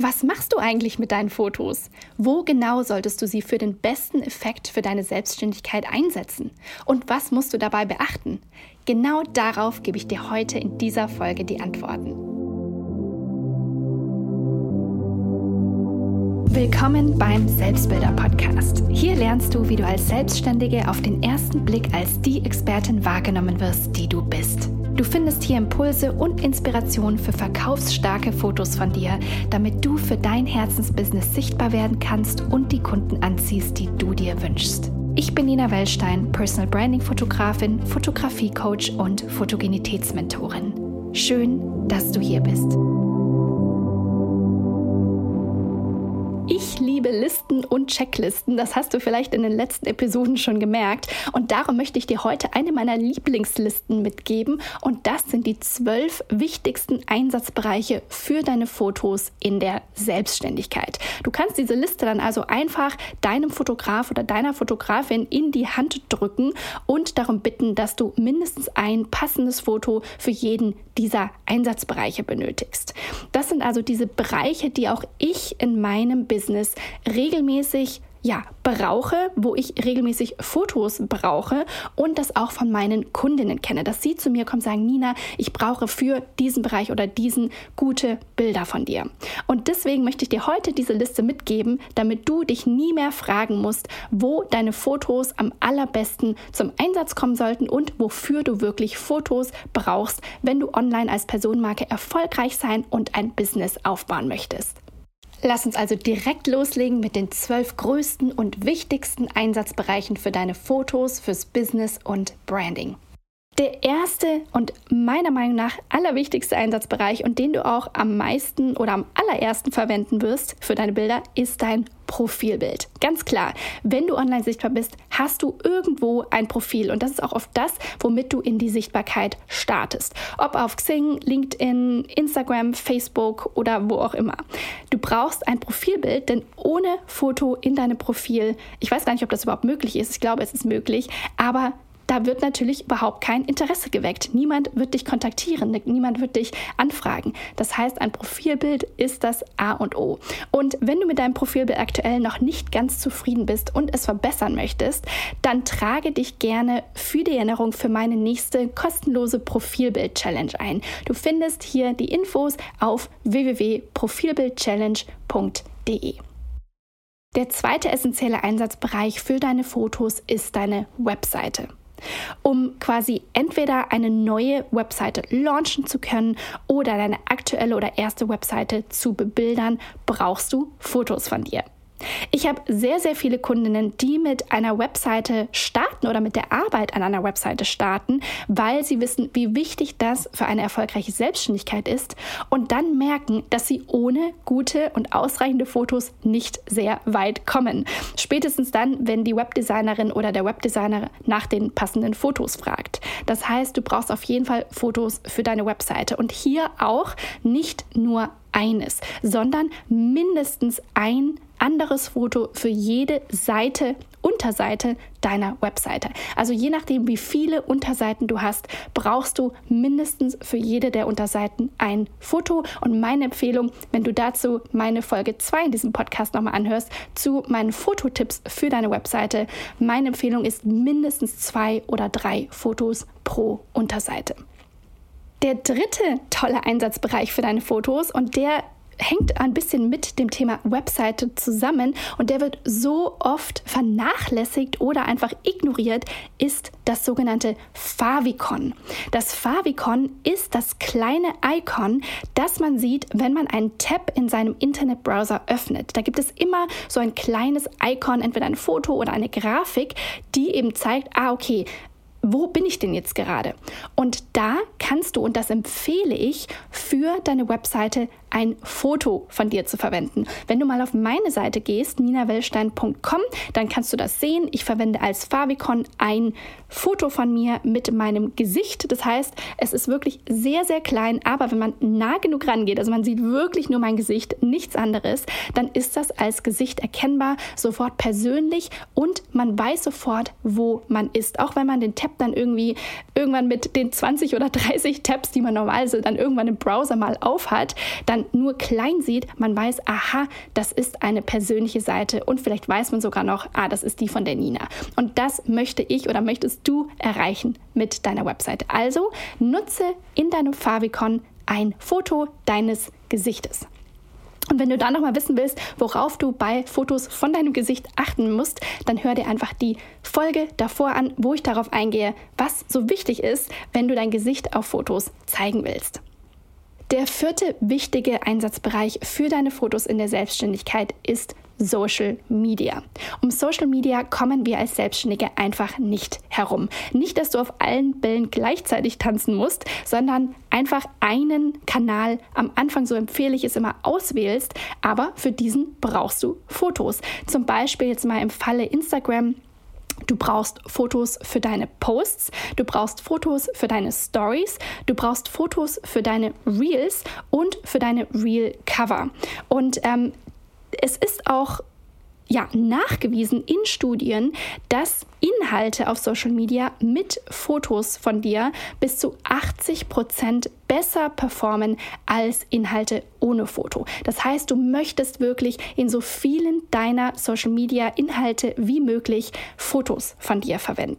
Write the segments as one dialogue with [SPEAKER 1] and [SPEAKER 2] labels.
[SPEAKER 1] Was machst du eigentlich mit deinen Fotos? Wo genau solltest du sie für den besten Effekt für deine Selbstständigkeit einsetzen? Und was musst du dabei beachten? Genau darauf gebe ich dir heute in dieser Folge die Antworten. Willkommen beim Selbstbilder-Podcast. Hier lernst du, wie du als Selbstständige auf den ersten Blick als die Expertin wahrgenommen wirst, die du bist. Du findest hier Impulse und Inspiration für verkaufsstarke Fotos von dir, damit du für dein Herzensbusiness sichtbar werden kannst und die Kunden anziehst, die du dir wünschst. Ich bin Nina Wellstein, Personal Branding Fotografin, Fotografie-Coach und Fotogenitätsmentorin. Schön, dass du hier bist. Ich liebe Listen und Checklisten, das hast du vielleicht in den letzten Episoden schon gemerkt. Und darum möchte ich dir heute eine meiner Lieblingslisten mitgeben. Und das sind die 12 wichtigsten Einsatzbereiche für deine Fotos in der Selbstständigkeit. Du kannst diese Liste dann also einfach deinem Fotograf oder deiner Fotografin in die Hand drücken und darum bitten, dass du mindestens ein passendes Foto für jeden dieser Einsatzbereiche benötigst. Das sind also diese Bereiche, die auch ich in meinem Business regelmäßig brauche, wo ich regelmäßig Fotos brauche und das auch von meinen Kundinnen kenne, dass sie zu mir kommen und sagen, Nina, ich brauche für diesen Bereich oder diesen gute Bilder von dir. Und deswegen möchte ich dir heute diese Liste mitgeben, damit du dich nie mehr fragen musst, wo deine Fotos am allerbesten zum Einsatz kommen sollten und wofür du wirklich Fotos brauchst, wenn du online als Personenmarke erfolgreich sein und ein Business aufbauen möchtest. Lass uns also direkt loslegen mit den 12 größten und wichtigsten Einsatzbereichen für deine Fotos, fürs Business und Branding. Der erste und meiner Meinung nach allerwichtigste Einsatzbereich und den du auch am meisten oder am allerersten verwenden wirst für deine Bilder, ist dein Profilbild. Ganz klar, wenn du online sichtbar bist, hast du irgendwo ein Profil und das ist auch oft das, womit du in die Sichtbarkeit startest. Ob auf Xing, LinkedIn, Instagram, Facebook oder wo auch immer. Du brauchst ein Profilbild, denn ohne Foto in deinem Profil, ich weiß gar nicht, ob das überhaupt möglich ist, ich glaube, es ist möglich, aber da wird natürlich überhaupt kein Interesse geweckt. Niemand wird dich kontaktieren, niemand wird dich anfragen. Das heißt, ein Profilbild ist das A und O. Und wenn du mit deinem Profilbild aktuell noch nicht ganz zufrieden bist und es verbessern möchtest, dann trage dich gerne für die Erinnerung für meine nächste kostenlose Profilbild-Challenge ein. Du findest hier die Infos auf www.profilbildchallenge.de. Der zweite essentielle Einsatzbereich für deine Fotos ist deine Webseite. Um quasi entweder eine neue Webseite launchen zu können oder deine aktuelle oder erste Webseite zu bebildern, brauchst du Fotos von dir. Ich habe sehr, sehr viele Kundinnen, die mit einer Webseite starten oder mit der Arbeit an einer Webseite starten, weil sie wissen, wie wichtig das für eine erfolgreiche Selbstständigkeit ist und dann merken, dass sie ohne gute und ausreichende Fotos nicht sehr weit kommen. Spätestens dann, wenn die Webdesignerin oder der Webdesigner nach den passenden Fotos fragt. Das heißt, du brauchst auf jeden Fall Fotos für deine Webseite und hier auch nicht nur eines, sondern mindestens ein anderes Foto für jede Unterseite deiner Webseite. Also je nachdem, wie viele Unterseiten du hast, brauchst du mindestens für jede der Unterseiten ein Foto. Und meine Empfehlung, wenn du dazu meine Folge 2 in diesem Podcast nochmal anhörst, zu meinen Fototipps für deine Webseite, meine Empfehlung ist mindestens 2 oder 3 Fotos pro Unterseite. Der dritte tolle Einsatzbereich für deine Fotos und der hängt ein bisschen mit dem Thema Webseite zusammen und der wird so oft vernachlässigt oder einfach ignoriert, ist das sogenannte Favicon. Das Favicon ist das kleine Icon, das man sieht, wenn man einen Tab in seinem Internetbrowser öffnet. Da gibt es immer so ein kleines Icon, entweder ein Foto oder eine Grafik, die eben zeigt, okay, wo bin ich denn jetzt gerade? Und da kannst du, und das empfehle ich, für deine Webseite ein Foto von dir zu verwenden. Wenn du mal auf meine Seite gehst, ninawellstein.com, dann kannst du das sehen. Ich verwende als Favicon ein Foto von mir mit meinem Gesicht. Das heißt, es ist wirklich sehr, sehr klein, aber wenn man nah genug rangeht, also man sieht wirklich nur mein Gesicht, nichts anderes, dann ist das als Gesicht erkennbar, sofort persönlich und man weiß sofort, wo man ist. Auch wenn man den Tab dann irgendwann mit den 20 oder 30 Tabs, die man normalerweise dann irgendwann im Browser mal aufhat, dann man nur klein sieht, man weiß, aha, das ist eine persönliche Seite und vielleicht weiß man sogar noch, das ist die von der Nina. Und das möchte ich oder möchtest du erreichen mit deiner Webseite. Also nutze in deinem Favicon ein Foto deines Gesichtes. Und wenn du dann nochmal wissen willst, worauf du bei Fotos von deinem Gesicht achten musst, dann hör dir einfach die Folge davor an, wo ich darauf eingehe, was so wichtig ist, wenn du dein Gesicht auf Fotos zeigen willst. Der 4. wichtige Einsatzbereich für deine Fotos in der Selbstständigkeit ist Social Media. Um Social Media kommen wir als Selbstständige einfach nicht herum. Nicht, dass du auf allen Bällen gleichzeitig tanzen musst, sondern einfach einen Kanal am Anfang, so empfehle ich es immer, auswählst, aber für diesen brauchst du Fotos. Zum Beispiel jetzt mal im Falle Instagram. Du brauchst Fotos für deine Posts, du brauchst Fotos für deine Stories, du brauchst Fotos für deine Reels und für deine Reel-Cover. Und es ist auch nachgewiesen in Studien, dass Inhalte auf Social Media mit Fotos von dir bis zu 80% besser performen als Inhalte ohne Foto. Das heißt, du möchtest wirklich in so vielen deiner Social Media Inhalte wie möglich Fotos von dir verwenden.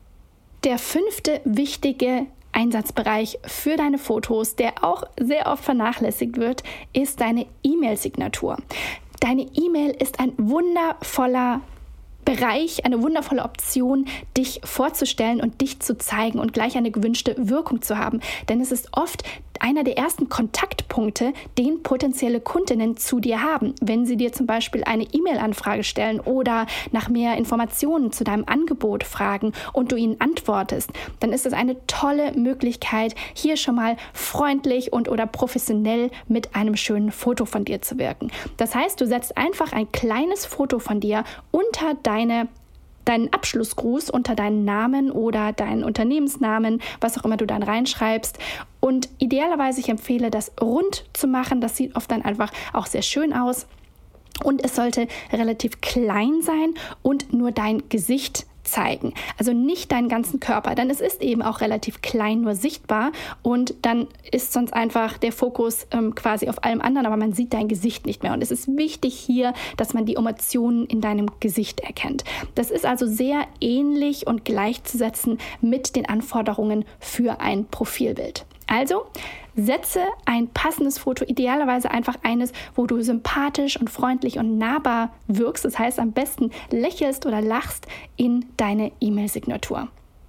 [SPEAKER 1] Der 5. wichtige Einsatzbereich für deine Fotos, der auch sehr oft vernachlässigt wird, ist deine E-Mail-Signatur. Deine E-Mail ist ein wundervoller Bereich, eine wundervolle Option, dich vorzustellen und dich zu zeigen und gleich eine gewünschte Wirkung zu haben. Denn es ist oft einer der ersten Kontaktpunkte, den potenzielle Kundinnen zu dir haben. Wenn sie dir zum Beispiel eine E-Mail-Anfrage stellen oder nach mehr Informationen zu deinem Angebot fragen und du ihnen antwortest, dann ist es eine tolle Möglichkeit, hier schon mal freundlich oder professionell mit einem schönen Foto von dir zu wirken. Das heißt, du setzt einfach ein kleines Foto von dir unter deinen Abschlussgruß, unter deinen Namen oder deinen Unternehmensnamen, was auch immer du dann reinschreibst. Und idealerweise, ich empfehle, das rund zu machen. Das sieht oft dann einfach auch sehr schön aus. Und es sollte relativ klein sein und nur dein Gesicht zeigen. Also nicht deinen ganzen Körper, denn es ist eben auch relativ klein nur sichtbar und dann ist sonst einfach der Fokus quasi auf allem anderen, aber man sieht dein Gesicht nicht mehr. Und es ist wichtig hier, dass man die Emotionen in deinem Gesicht erkennt. Das ist also sehr ähnlich und gleichzusetzen mit den Anforderungen für ein Profilbild. Also setze ein passendes Foto, idealerweise einfach eines, wo du sympathisch und freundlich und nahbar wirkst. Das heißt, am besten lächelst oder lachst in deine E-Mail-Signatur.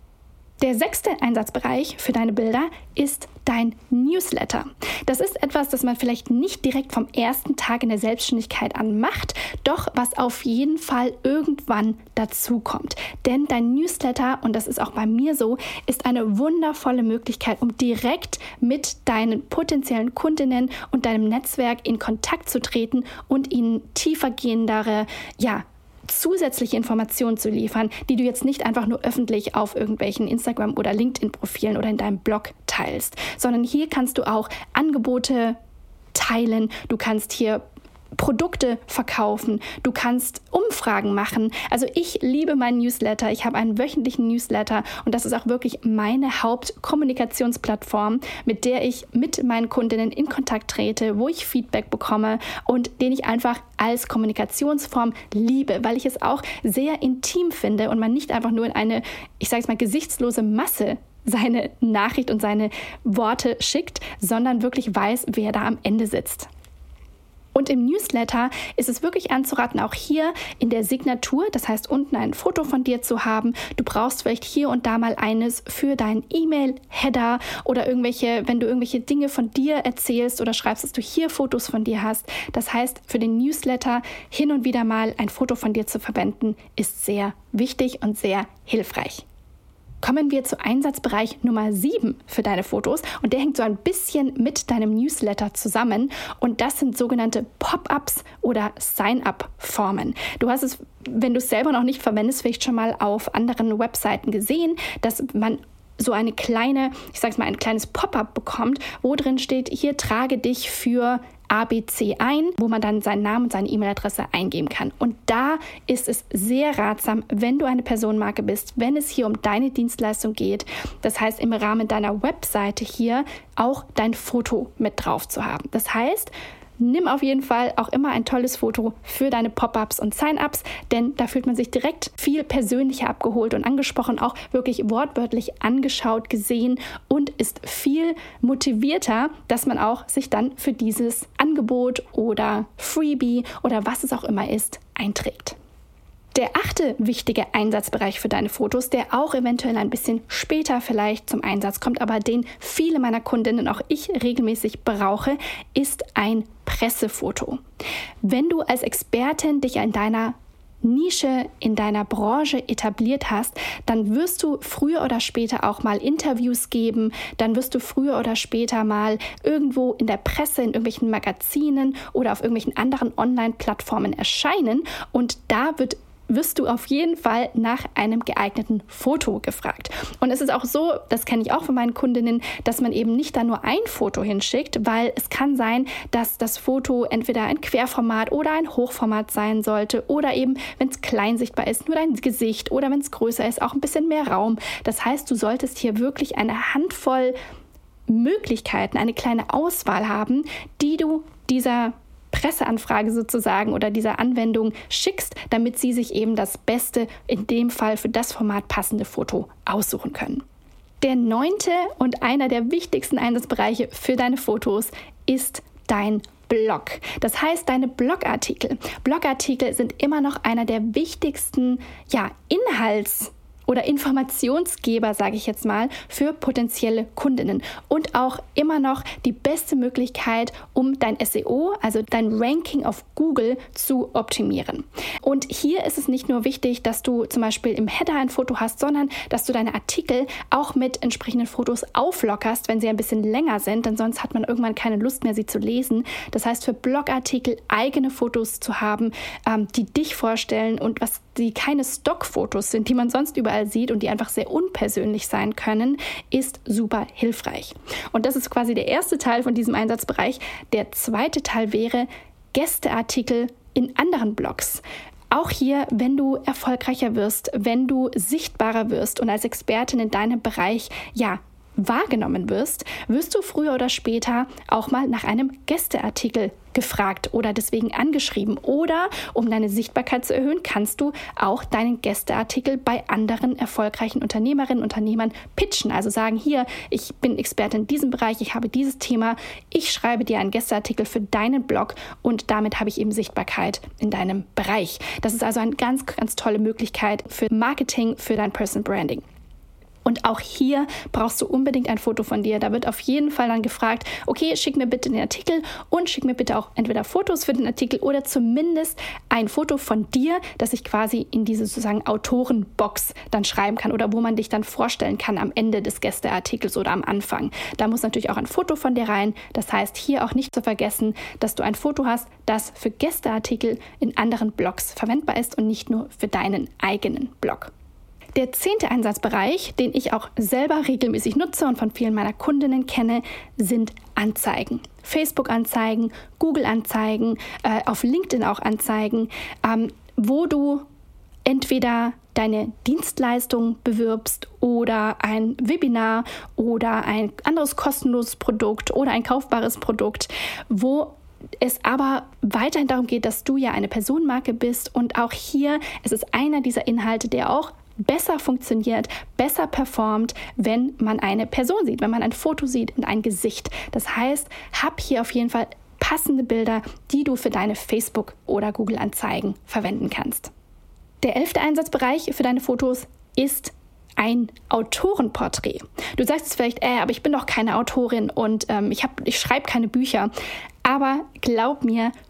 [SPEAKER 1] Der 6. Einsatzbereich für deine Bilder ist dein Newsletter. Das ist etwas, das man vielleicht nicht direkt vom ersten Tag in der Selbstständigkeit an macht, doch was auf jeden Fall irgendwann dazukommt. Denn dein Newsletter, und das ist auch bei mir so, ist eine wundervolle Möglichkeit, um direkt mit deinen potenziellen Kundinnen und deinem Netzwerk in Kontakt zu treten und ihnen tiefergehendere, zusätzliche Informationen zu liefern, die du jetzt nicht einfach nur öffentlich auf irgendwelchen Instagram- oder LinkedIn-Profilen oder in deinem Blog teilst, sondern hier kannst du auch Angebote teilen, du kannst hier Produkte verkaufen, du kannst Umfragen machen. Also ich liebe meinen Newsletter, ich habe einen wöchentlichen Newsletter und das ist auch wirklich meine Hauptkommunikationsplattform, mit der ich mit meinen Kundinnen in Kontakt trete, wo ich Feedback bekomme und den ich einfach als Kommunikationsform liebe, weil ich es auch sehr intim finde und man nicht einfach nur in eine, ich sage es mal, gesichtslose Masse seine Nachricht und seine Worte schickt, sondern wirklich weiß, wer da am Ende sitzt. Und im Newsletter ist es wirklich anzuraten, auch hier in der Signatur, das heißt unten ein Foto von dir zu haben. Du brauchst vielleicht hier und da mal eines für deinen E-Mail-Header oder wenn du irgendwelche Dinge von dir erzählst oder schreibst, dass du hier Fotos von dir hast. Das heißt, für den Newsletter hin und wieder mal ein Foto von dir zu verwenden, ist sehr wichtig und sehr hilfreich. Kommen wir zu Einsatzbereich Nummer 7 für deine Fotos und der hängt so ein bisschen mit deinem Newsletter zusammen und das sind sogenannte Pop-ups oder Sign-up-Formen. Du hast es, wenn du es selber noch nicht verwendest, vielleicht schon mal auf anderen Webseiten gesehen, dass man so ein kleines Pop-up bekommt, wo drin steht, hier trage dich für ABC ein, wo man dann seinen Namen und seine E-Mail-Adresse eingeben kann. Und da ist es sehr ratsam, wenn du eine Personenmarke bist, wenn es hier um deine Dienstleistung geht, das heißt im Rahmen deiner Webseite hier auch dein Foto mit drauf zu haben. Das heißt, nimm auf jeden Fall auch immer ein tolles Foto für deine Pop-ups und Sign-ups, denn da fühlt man sich direkt viel persönlicher abgeholt und angesprochen, auch wirklich wortwörtlich angeschaut, gesehen und ist viel motivierter, dass man auch sich dann für dieses Angebot oder Freebie oder was es auch immer ist, einträgt. Der 8. wichtige Einsatzbereich für deine Fotos, der auch eventuell ein bisschen später vielleicht zum Einsatz kommt, aber den viele meiner Kundinnen, auch ich regelmäßig brauche, ist ein Pressefoto. Wenn du als Expertin dich in deiner Nische, in deiner Branche etabliert hast, dann wirst du früher oder später auch mal Interviews geben, dann wirst du früher oder später mal irgendwo in der Presse, in irgendwelchen Magazinen oder auf irgendwelchen anderen Online-Plattformen erscheinen und da wirst du auf jeden Fall nach einem geeigneten Foto gefragt. Und es ist auch so, das kenne ich auch von meinen Kundinnen, dass man eben nicht da nur ein Foto hinschickt, weil es kann sein, dass das Foto entweder ein Querformat oder ein Hochformat sein sollte oder eben, wenn es klein sichtbar ist, nur dein Gesicht oder wenn es größer ist, auch ein bisschen mehr Raum. Das heißt, du solltest hier wirklich eine Handvoll Möglichkeiten, eine kleine Auswahl haben, die du dieser Presseanfrage sozusagen oder dieser Anwendung schickst, damit sie sich eben das beste, in dem Fall für das Format passende Foto aussuchen können. Der 9. und einer der wichtigsten Einsatzbereiche für deine Fotos ist dein Blog. Das heißt, deine Blogartikel. Blogartikel sind immer noch einer der wichtigsten Inhalts- oder Informationsgeber, sage ich jetzt mal, für potenzielle Kundinnen und auch immer noch die beste Möglichkeit, um dein SEO, also dein Ranking auf Google zu optimieren. Und hier ist es nicht nur wichtig, dass du zum Beispiel im Header ein Foto hast, sondern dass du deine Artikel auch mit entsprechenden Fotos auflockerst, wenn sie ein bisschen länger sind, denn sonst hat man irgendwann keine Lust mehr, sie zu lesen. Das heißt, für Blogartikel eigene Fotos zu haben, die dich vorstellen und die keine Stockfotos sind, die man sonst überall sieht und die einfach sehr unpersönlich sein können, ist super hilfreich. Und das ist quasi der erste Teil von diesem Einsatzbereich. Der zweite Teil wäre Gästeartikel in anderen Blogs. Auch hier, wenn du erfolgreicher wirst, wenn du sichtbarer wirst und als Expertin in deinem Bereich wahrgenommen wirst du früher oder später auch mal nach einem Gästeartikel gefragt oder deswegen angeschrieben. Oder um deine Sichtbarkeit zu erhöhen, kannst du auch deinen Gästeartikel bei anderen erfolgreichen Unternehmerinnen und Unternehmern pitchen. Also sagen, hier, ich bin Expertin in diesem Bereich, ich habe dieses Thema, ich schreibe dir einen Gästeartikel für deinen Blog und damit habe ich eben Sichtbarkeit in deinem Bereich. Das ist also eine ganz, ganz tolle Möglichkeit für Marketing, für dein Personal Branding. Und auch hier brauchst du unbedingt ein Foto von dir. Da wird auf jeden Fall dann gefragt, okay, schick mir bitte den Artikel und schick mir bitte auch entweder Fotos für den Artikel oder zumindest ein Foto von dir, das ich quasi in diese sozusagen Autorenbox dann schreiben kann oder wo man dich dann vorstellen kann am Ende des Gästeartikels oder am Anfang. Da muss natürlich auch ein Foto von dir rein. Das heißt, hier auch nicht zu vergessen, dass du ein Foto hast, das für Gästeartikel in anderen Blogs verwendbar ist und nicht nur für deinen eigenen Blog. Der 10. Einsatzbereich, den ich auch selber regelmäßig nutze und von vielen meiner Kundinnen kenne, sind Anzeigen. Facebook-Anzeigen, Google-Anzeigen, auf LinkedIn auch Anzeigen, wo du entweder deine Dienstleistung bewirbst oder ein Webinar oder ein anderes kostenloses Produkt oder ein kaufbares Produkt, wo es aber weiterhin darum geht, dass du ja eine Personenmarke bist und auch hier ist es einer dieser Inhalte, der auch besser funktioniert, besser performt, wenn man eine Person sieht, wenn man ein Foto sieht und ein Gesicht. Das heißt, hab hier auf jeden Fall passende Bilder, die du für deine Facebook- oder Google-Anzeigen verwenden kannst. Der 11. Einsatzbereich für deine Fotos ist ein Autorenporträt. Du sagst jetzt vielleicht, aber ich bin doch keine Autorin und ich schreibe keine Bücher. Aber glaub mir,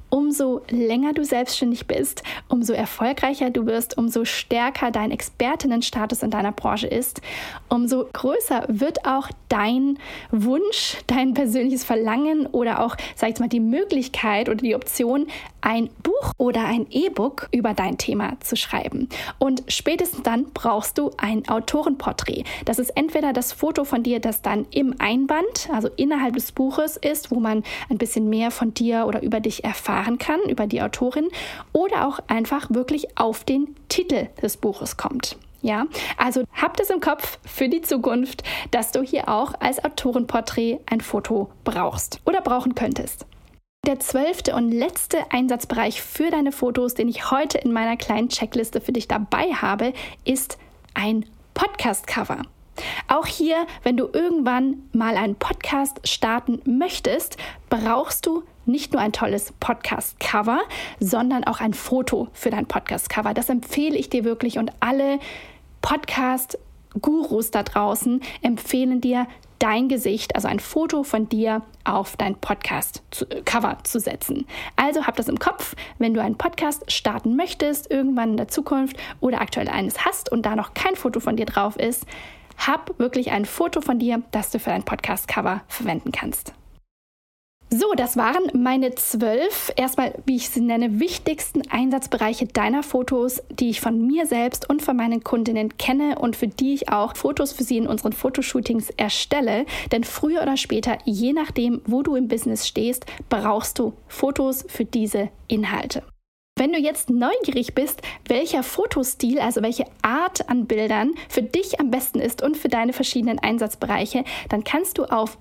[SPEAKER 1] umso länger du selbstständig bist, umso erfolgreicher du wirst, umso stärker dein Expertinnenstatus in deiner Branche ist, umso größer wird auch dein Wunsch, dein persönliches Verlangen oder auch, sag ich mal, die Möglichkeit oder die Option, ein Buch oder ein E-Book über dein Thema zu schreiben. Und spätestens dann brauchst du ein Autorenporträt. Das ist entweder das Foto von dir, das dann im Einband, also innerhalb des Buches ist, wo man ein bisschen mehr von dir oder über dich erfahren kann, über die Autorin, oder auch einfach wirklich auf den Titel des Buches kommt. Ja, also hab das im Kopf für die Zukunft, dass du hier auch als Autorenporträt ein Foto brauchst oder brauchen könntest. Der 12. und letzte Einsatzbereich für deine Fotos, den ich heute in meiner kleinen Checkliste für dich dabei habe, ist ein Podcast-Cover. Auch hier, wenn du irgendwann mal einen Podcast starten möchtest, brauchst du nicht nur ein tolles Podcast-Cover, sondern auch ein Foto für dein Podcast-Cover. Das empfehle ich dir wirklich, und alle Podcast-Gurus da draußen empfehlen dir, dein Gesicht, also ein Foto von dir, auf dein Podcast-Cover zu setzen. Also hab das im Kopf, wenn du einen Podcast starten möchtest, irgendwann in der Zukunft oder aktuell eines hast und da noch kein Foto von dir drauf ist, hab wirklich ein Foto von dir, das du für dein Podcast-Cover verwenden kannst. So, das waren meine 12, erstmal, wie ich sie nenne, wichtigsten Einsatzbereiche deiner Fotos, die ich von mir selbst und von meinen Kundinnen kenne und für die ich auch Fotos für sie in unseren Fotoshootings erstelle. Denn früher oder später, je nachdem, wo du im Business stehst, brauchst du Fotos für diese Inhalte. Wenn du jetzt neugierig bist, welcher Fotostil, also welche Art an Bildern für dich am besten ist und für deine verschiedenen Einsatzbereiche, dann kannst du auf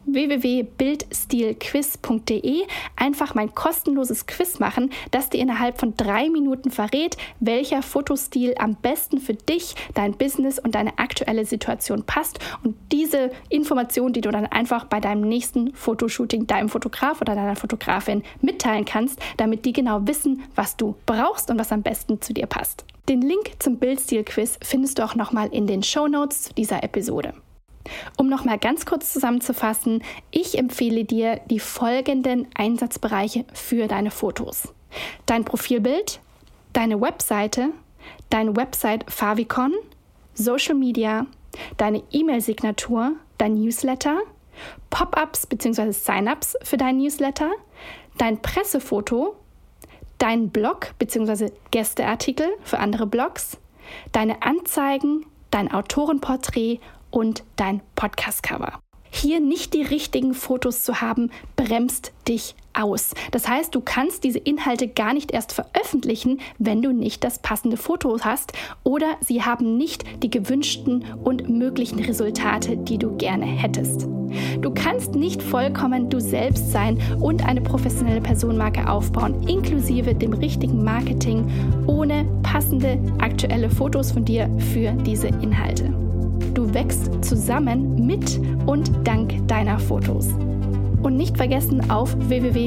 [SPEAKER 1] www.bildstilquiz.de einfach mein kostenloses Quiz machen, das dir innerhalb von 3 Minuten verrät, welcher Fotostil am besten für dich, dein Business und deine aktuelle Situation passt. Und diese Information, die du dann einfach bei deinem nächsten Fotoshooting deinem Fotograf oder deiner Fotografin mitteilen kannst, damit die genau wissen, was du brauchst und was am besten zu dir passt. Den Link zum Bildstil-Quiz findest du auch nochmal in den Shownotes zu dieser Episode. Um nochmal ganz kurz zusammenzufassen, ich empfehle dir die folgenden Einsatzbereiche für deine Fotos. Dein Profilbild, deine Webseite, dein Website-Favicon, Social Media, deine E-Mail-Signatur, dein Newsletter, Pop-ups bzw. Sign-ups für dein Newsletter, dein Pressefoto, dein Blog bzw. Gästeartikel für andere Blogs, deine Anzeigen, dein Autorenporträt und dein Podcast-Cover. Hier nicht die richtigen Fotos zu haben, bremst dich aus. Das heißt, du kannst diese Inhalte gar nicht erst veröffentlichen, wenn du nicht das passende Foto hast oder sie haben nicht die gewünschten und möglichen Resultate, die du gerne hättest. Du kannst nicht vollkommen du selbst sein und eine professionelle Personenmarke aufbauen, inklusive dem richtigen Marketing, ohne passende aktuelle Fotos von dir für diese Inhalte. Du wächst zusammen mit und dank deiner Fotos. Und nicht vergessen, auf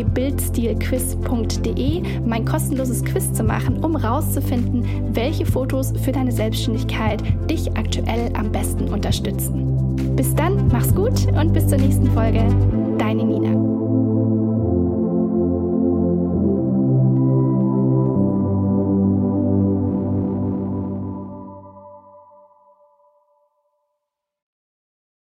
[SPEAKER 1] www.bildstilquiz.de mein kostenloses Quiz zu machen, um rauszufinden, welche Fotos für deine Selbstständigkeit dich aktuell am besten unterstützen. Bis dann, mach's gut und bis zur nächsten Folge. Deine